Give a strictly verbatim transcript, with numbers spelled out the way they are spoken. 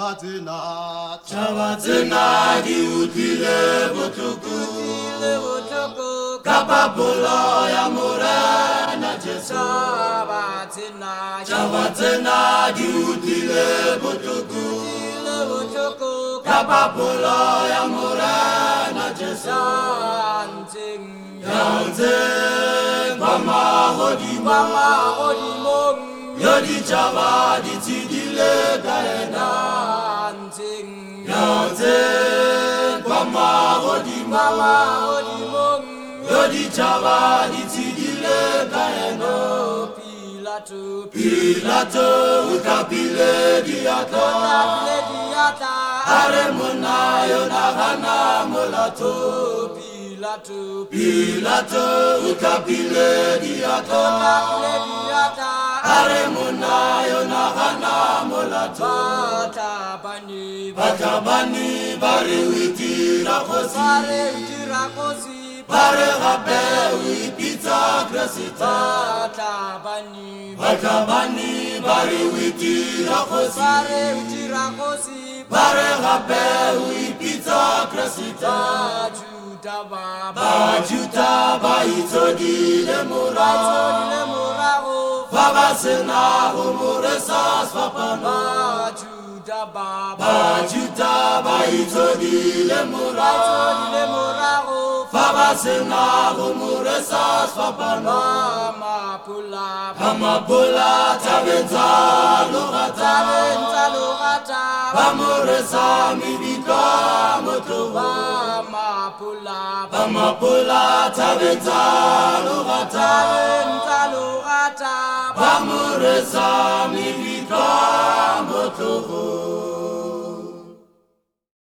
Chabatzena, Chabatzena di utile botuku, kapapula ya morena Jesu. Chabatzena, Chabatzena di utile botuku, kapapula ya morena Jesu. Yanzeng mama hodimo, mama hodimong, yodi chaba di tidile kaena. Yanzeng mama hodimo, mama hodimong, yodi chaba di tidile kaena. Pilato, Pilato ukapile diata, Pilato diata, are mona yona hana molato. Pilato, Pilato ukapile diata, Pilato diata, are mona yona hana molato. Batabani, Batabani bari witira kosi, bare utira kosi, bare gape wipita grasita. Batabani, Batabani bari witira kosi, bare utira kosi, bare gape wipita grasita. Bajutaba, Bajuta baitodile murao, le morao, babasena humuresa swapano. Bajutaba, Bajuta baitodile murao, le morao, babasena humuresa swapano. mama pula, Amabola tabenza logata, benza logata, bamuresa mibika motoba. mama pula, Amabola tabenza logata, benza logata, bamuresa mibika motoba.